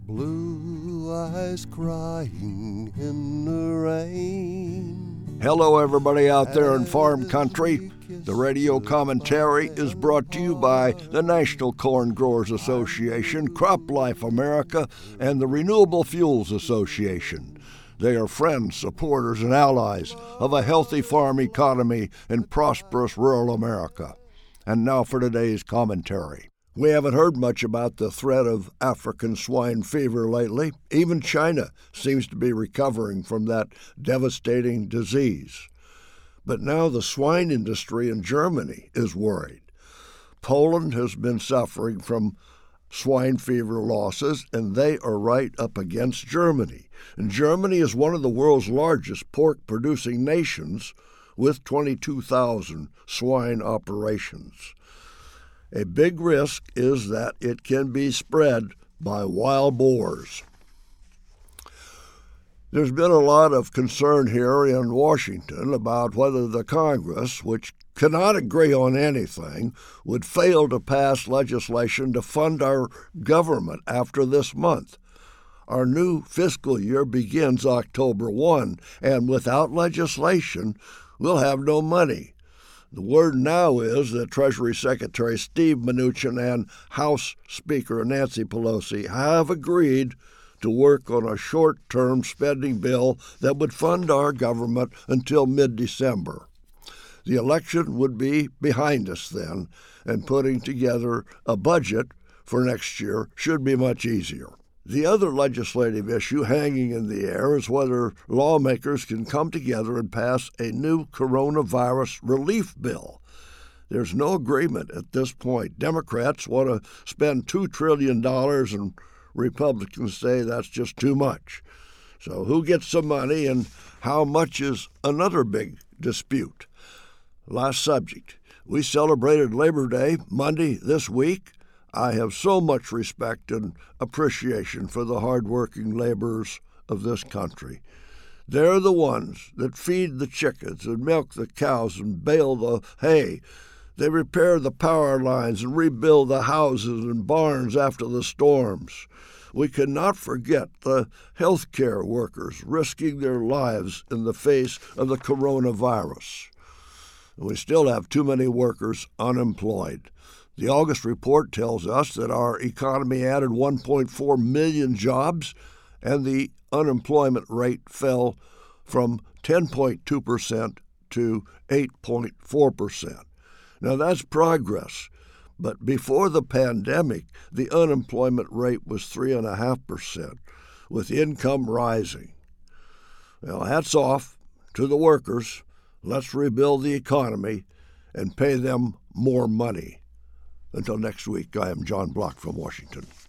Blue eyes crying in the rain. Hello, everybody out there in farm country. The radio commentary is brought to you by the National Corn Growers Association, CropLife America, and the Renewable Fuels Association. They are friends, supporters, and allies of a healthy farm economy in prosperous rural America. And now for today's commentary. We haven't heard much about the threat of African swine fever lately. Even China seems to be recovering from that devastating disease. But now the swine industry in Germany is worried. Poland has been suffering from swine fever losses, and they are right up against Germany. And Germany is one of the world's largest pork-producing nations with 22,000 swine operations. A big risk is that it can be spread by wild boars. There's been a lot of concern here in Washington about whether the Congress, which cannot agree on anything, would fail to pass legislation to fund our government after this month. Our new fiscal year begins October 1, and without legislation, we'll have no money. The word now is that Treasury Secretary Steve Mnuchin and House Speaker Nancy Pelosi have agreed to work on a short-term spending bill that would fund our government until mid-December. The election would be behind us then, and putting together a budget for next year should be much easier. The other legislative issue hanging in the air is whether lawmakers can come together and pass a new coronavirus relief bill. There's no agreement at this point. Democrats want to spend $2 trillion, and Republicans say that's just too much. So who gets the money and how much is another big dispute. Last subject. We celebrated Labor Day Monday this week. I have so much respect and appreciation for the hardworking laborers of this country. They're the ones that feed the chickens and milk the cows and bale the hay. They repair the power lines and rebuild the houses and barns after the storms. We cannot forget the healthcare workers risking their lives in the face of the coronavirus. We still have too many workers unemployed. The August report tells us that our economy added 1.4 million jobs, and the unemployment rate fell from 10.2% to 8.4%. Now, that's progress, but before the pandemic, the unemployment rate was 3.5%, with income rising. Well, hats off to the workers. Let's rebuild the economy and pay them more money. Until next week, I am John Block from Washington.